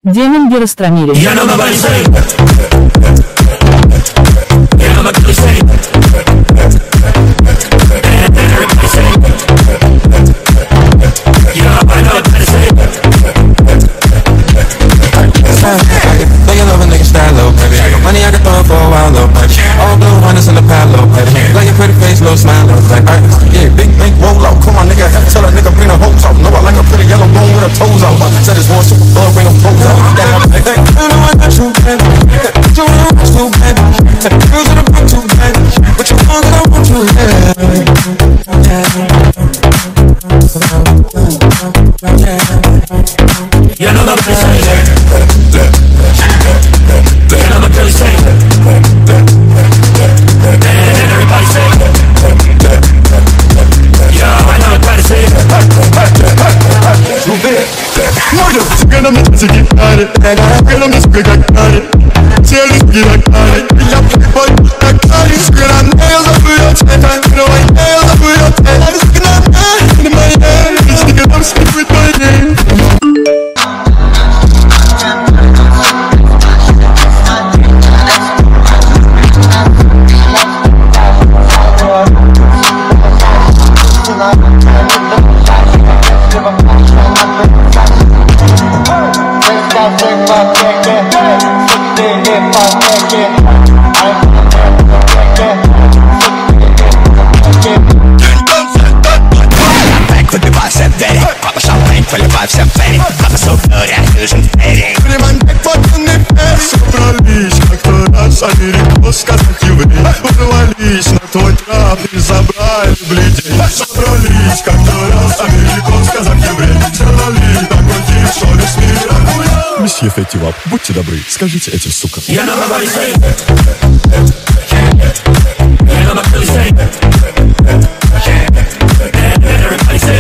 Демон Геростромири. Я на Бабарисей. Я на Бабарисей. Know you love a nigga style, little baby. I got money I can throw it for a while, little baby. All blue hunters in the pad, little baby. Like your pretty face, little smile, little baby. Yeah, big bank roll out. Come on, nigga, tell a nigga bring the hose out. Know I like a pretty yellow bone with her toes out. Said it's one super bug, bring them toes out. Yeah, I'm like, you know I got you, baby. You know I too, baby. Girls in the back too, baby. But you want that I want you, Я на Бабарисей. Я на Бабарисей. Everybody say. Я на Бабарисей. Сука на мне загибали, сука на мне сука как карит. Теле суки как карит, я прикольно как карит. Сука на мне я забыл тебя, но я забыл тебя. Сука на мне, на моей, сука там скипит мой день. Поливайся в фэри, обособляя Fusion Fairy. Приманьте подданный фэри. Собрались как-то раз америкос сказать еврей. Урвались на твой трап и забрали бледей. Собрались как-то раз америкос сказать еврей. Сделали такой тип, что весь мир охуел. Месье Феттивап, будьте добры, скажите этим сукам. Я на Бабарисей. Я на Бабарисей. Everybody say.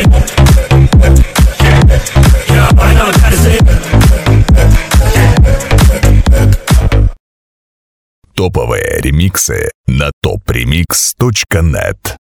Топовые ремиксы на topremix.net.